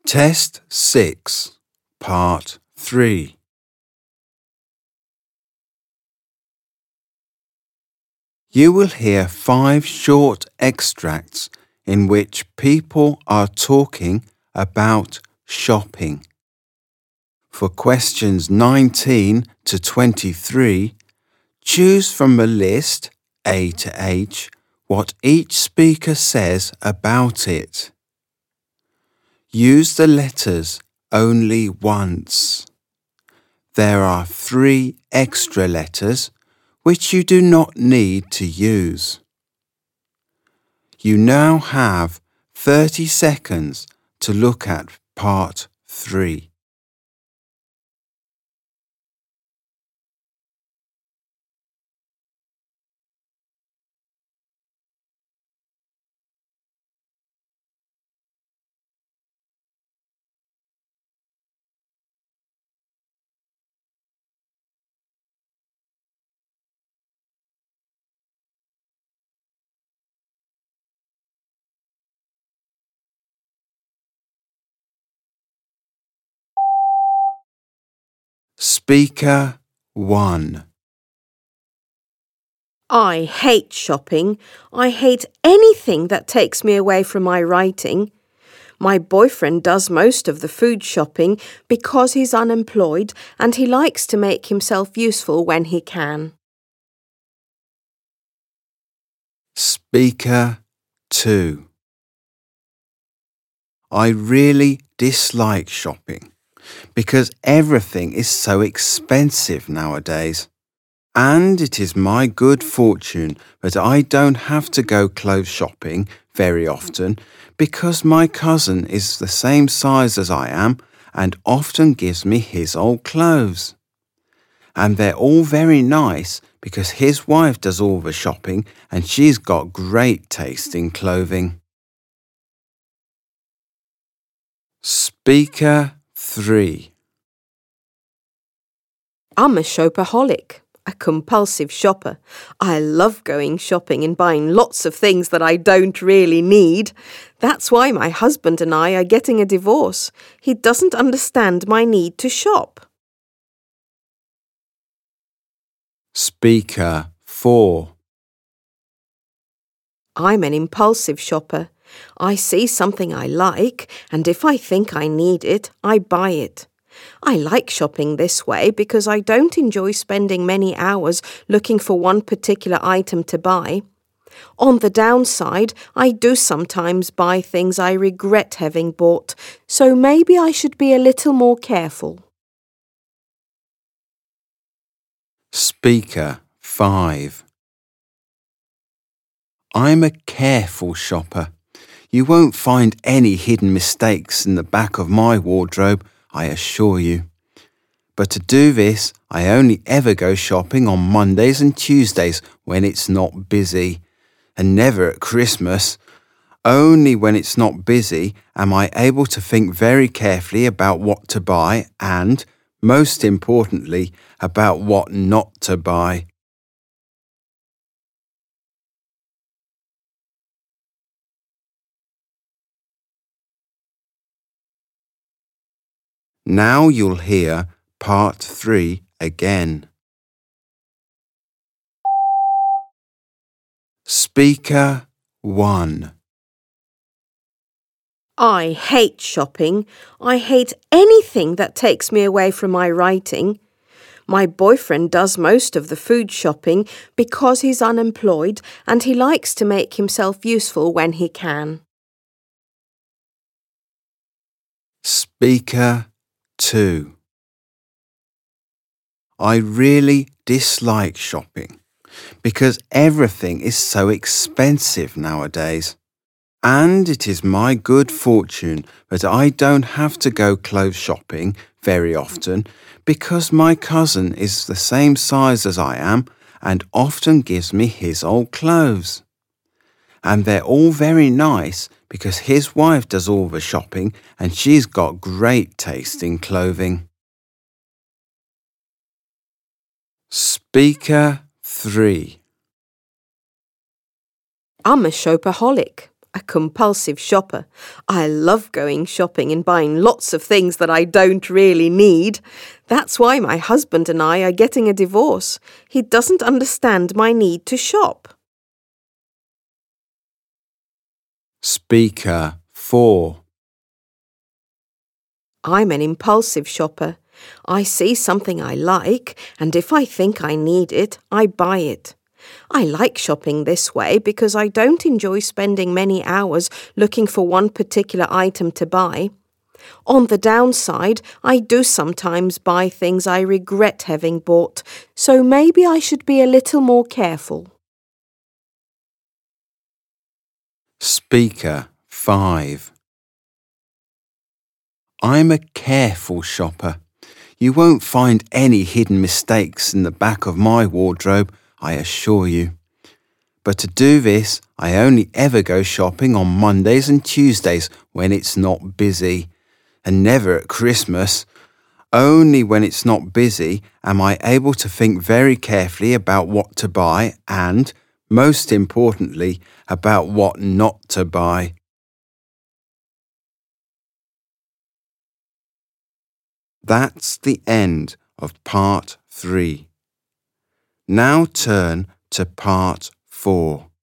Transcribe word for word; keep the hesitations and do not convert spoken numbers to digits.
Test six, Part three. You will hear five short extracts in which people are talking about shopping. For questions nineteen to twenty-three, choose from a list, A to H, what each speaker says about it. Use the letters only once. There are three extra letters which you do not need to use. You now have thirty seconds to look at part three. Speaker one. I hate shopping. I hate anything that takes me away from my writing. My boyfriend does most of the food shopping because he's unemployed and he likes to make himself useful when he can. Speaker two. I really dislike shopping because everything is so expensive nowadays. And it is my good fortune that I don't have to go clothes shopping very often because my cousin is the same size as I am and often gives me his old clothes. And they're all very nice because his wife does all the shopping and she's got great taste in clothing. Speaker three. I'm a shopaholic, a compulsive shopper. I love going shopping and buying lots of things that I don't really need. That's why my husband and I are getting a divorce. He doesn't understand my need to shop. Speaker four. I'm an impulsive shopper. I see something I like, and if I think I need it, I buy it. I like shopping this way because I don't enjoy spending many hours looking for one particular item to buy. On the downside, I do sometimes buy things I regret having bought, so maybe I should be a little more careful. Speaker five. I'm a careful shopper. You won't find any hidden mistakes in the back of my wardrobe, I assure you. But to do this, I only ever go shopping on Mondays and Tuesdays when it's not busy, and never at Christmas. Only when it's not busy am I able to think very carefully about what to buy and, most importantly, about what not to buy. Now you'll hear part three again. Speaker one. I hate shopping. I hate anything that takes me away from my writing. My boyfriend does most of the food shopping because he's unemployed and he likes to make himself useful when he can. Speaker two. I really dislike shopping because everything is so expensive nowadays. And it is my good fortune that I don't have to go clothes shopping very often because my cousin is the same size as I am and often gives me his old clothes. And they're all very nice because his wife does all the shopping and she's got great taste in clothing. Speaker three. I'm a shopaholic, a compulsive shopper. I love going shopping and buying lots of things that I don't really need. That's why my husband and I are getting a divorce. He doesn't understand my need to shop. Speaker four. I'm an impulsive shopper. I see something I like, and if I think I need it, I buy it. I like shopping this way because I don't enjoy spending many hours looking for one particular item to buy. On the downside, I do sometimes buy things I regret having bought, so maybe I should be a little more careful. Speaker five. I'm a careful shopper. You won't find any hidden mistakes in the back of my wardrobe, I assure you. But to do this, I only ever go shopping on Mondays and Tuesdays when it's not busy, and never at Christmas. Only when it's not busy am I able to think very carefully about what to buy and, most importantly, about what not to buy. That's the end of part three. Now turn to part four.